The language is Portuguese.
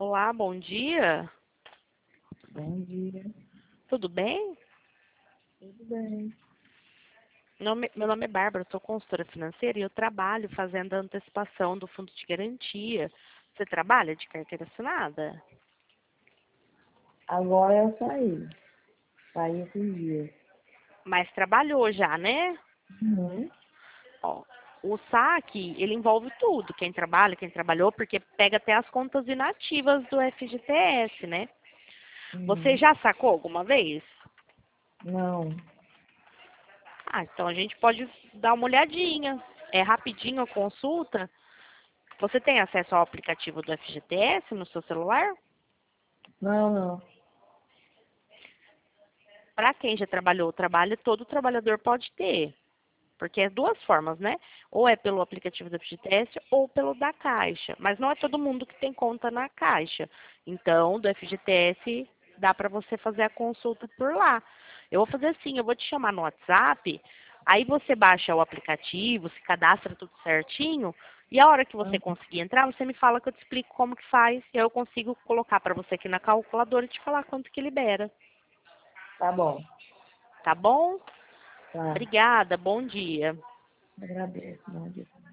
Olá, bom dia. Bom dia, Tudo bem? tudo bem? Meu nome é Bárbara, sou consultora financeira e eu trabalho fazendo a antecipação do fundo de garantia. Você trabalha de carteira assinada? Agora eu saí esses dias. Mas trabalhou já, né? Uhum. Ó, o saque, ele envolve tudo, quem trabalha, quem trabalhou, porque pega até as contas inativas do FGTS, né? Você Uhum. já sacou alguma vez? Não, Ah, então a gente pode dar uma olhadinha. É rapidinho a consulta. Você tem acesso ao aplicativo do FGTS no seu celular? não. Para quem já trabalhou o trabalho, todo trabalhador pode ter. Porque é duas formas, né? Ou é pelo aplicativo do FGTS ou pelo da Caixa. Mas não é todo mundo que tem conta na Caixa. Então, do FGTS, dá para você fazer a consulta por lá. Eu vou fazer assim, eu vou te chamar no WhatsApp, aí você baixa o aplicativo, se cadastra tudo certinho, e a hora que você Ah, conseguir entrar, você me fala que eu te explico como que faz, e aí eu consigo colocar para você aqui na calculadora e te falar quanto que libera. tá bom, Tá bom? tá. Obrigada, bom dia. Agradeço, bom dia.